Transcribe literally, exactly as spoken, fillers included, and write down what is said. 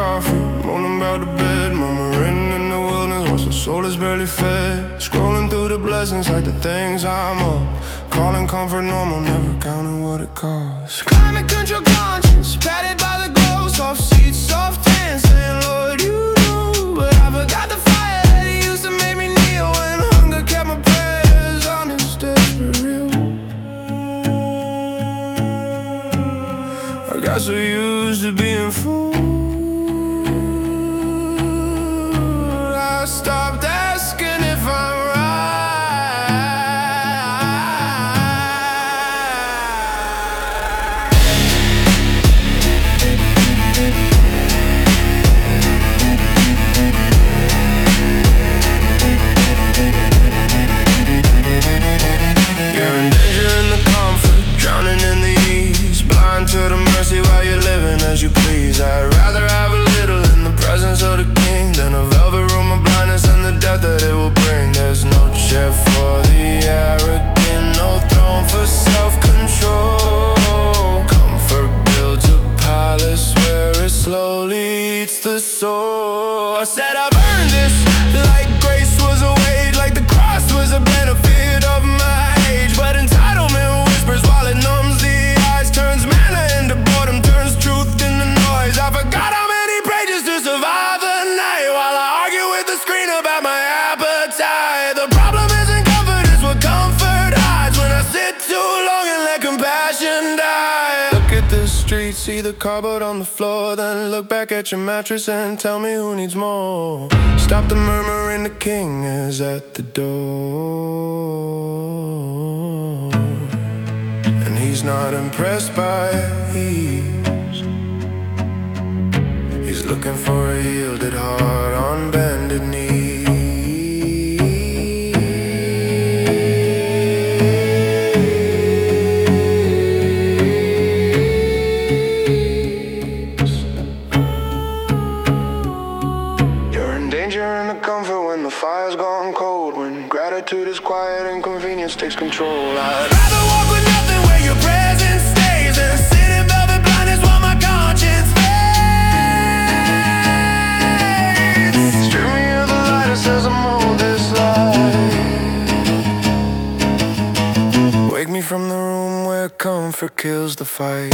coffee, moaning about the bed, murmuring in the wilderness once the soul is barely fed. Scrolling through the blessings like the things I'm up, calling comfort normal, never counting what it costs. Climate control conscience, patted by the glow, soft seats, soft hands, saying Lord you know. But I forgot the fire that it used to make me kneel when hunger kept my prayers honest, desperate, real. I got so used to being fooled, I stopped asking if I'm to the mercy while you're living as you please. I'd rather have a little in the presence of the king than a velvet room of blindness and the death that it will bring. There's no chair for the arrogant, no throne for self-control. Comfort builds a palace where it slowly eats the soul. I said I've earned this, like grace was a wage, like the cross was a benefit of my age. But entitlement whispers while it numbs the eyes, turns manna into boredom, turns truth into noise. I forgot how many pages to survive the night while I argue with the screen about my appetite. The problem isn't comfort, it's what comfort hides when I sit too long and let compassion die. Look at the street, see the cardboard on the floor, then look back at your mattress and tell me who needs more. Stop the murmuring, the king is at the door. He's not impressed by ease. He's looking for a yielded heart on bended knees. You're in danger in the comfort when the fire's gone cold, when gratitude is quiet and convenience takes control. I'd rather walk with nothing where your presence stays than sit in velvet blindness while my conscience fades. Strip me of the light that says I'm owed this life. Wake me from the room where comfort kills the fight.